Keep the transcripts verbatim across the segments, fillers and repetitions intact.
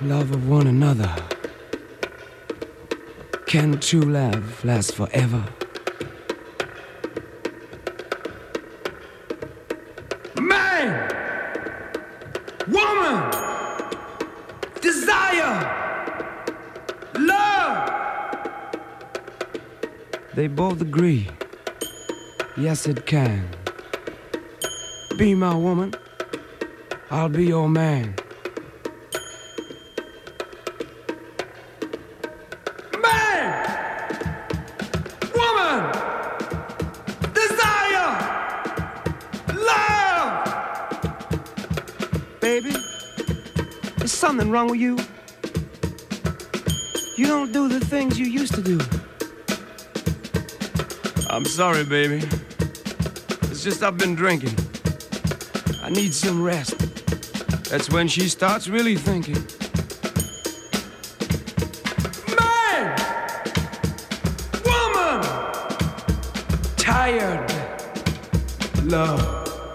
love of one another. Can true love last forever? Man, woman, desire, love. They both agree. Yes, it can. Be my woman, I'll be your man. Baby, is something wrong with you? You don't do the things you used to do. I'm sorry, baby. It's just I've been drinking. I need some rest. That's when she starts really thinking. Man! Woman! Tired. Love.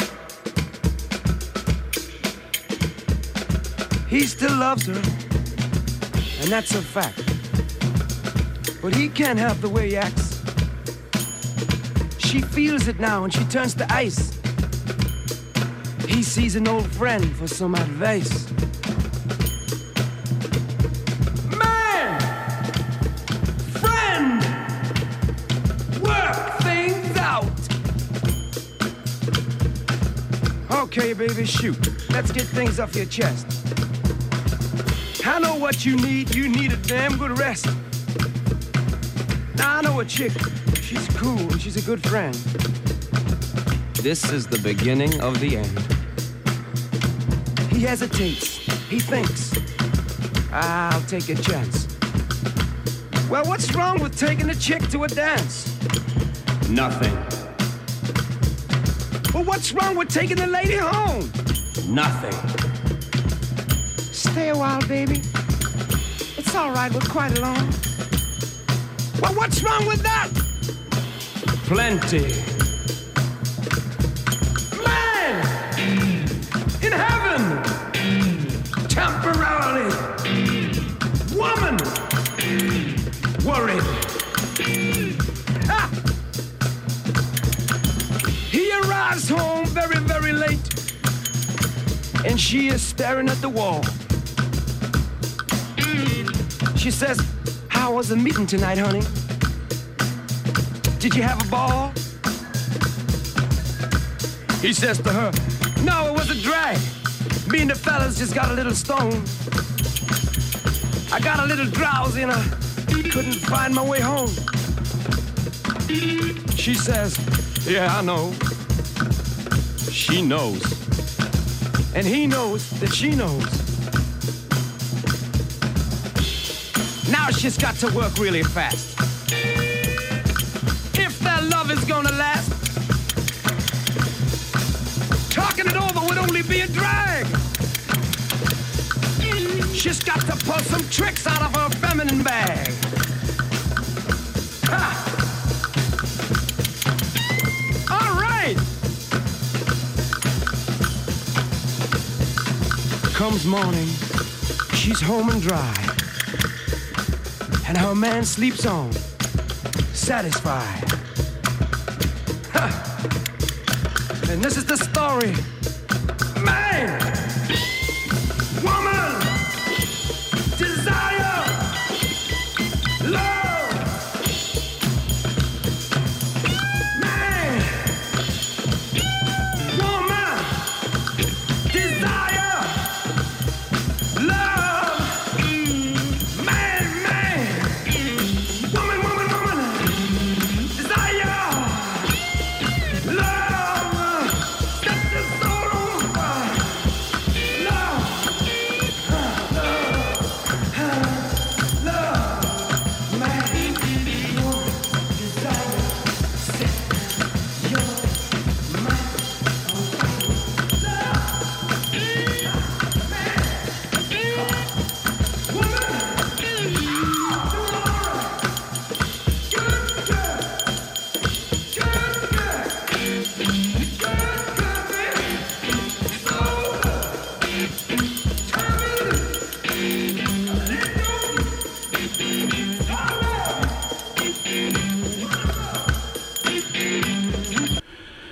He still loves her, and that's a fact. But he can't help the way he acts. She feels it now and she turns to ice. He sees an old friend for some advice. Man! Friend! Work things out! Okay, baby, shoot. Let's get things off your chest. I know what you need. You need a damn good rest. Now I know a chick. She's cool and she's a good friend. This is the beginning of the end. He hesitates. He thinks. I'll take a chance. Well, what's wrong with taking a chick to a dance? Nothing. Well, what's wrong with taking the lady home? Nothing. Stay a while, baby. It's all right, we're quite alone. Well, what's wrong with that? Plenty. Man! In heaven! Temporarily. Woman! Worried. Ah! He arrives home very, very late. And she is staring at the wall. She says, how was the meeting tonight, honey? Did you have a ball? He says to her, no, it was a drag. Me and the fellas just got a little stoned. I got a little drowsy and I couldn't find my way home. She says, yeah, I know. She knows. And he knows that she knows. Now she's got to work really fast. If their love is gonna last, talking it over would only be a drag. She's got to pull some tricks out of her feminine bag. Ha! All right. Comes morning, she's home and dry. And her man sleeps on, satisfied. Huh. And this is the story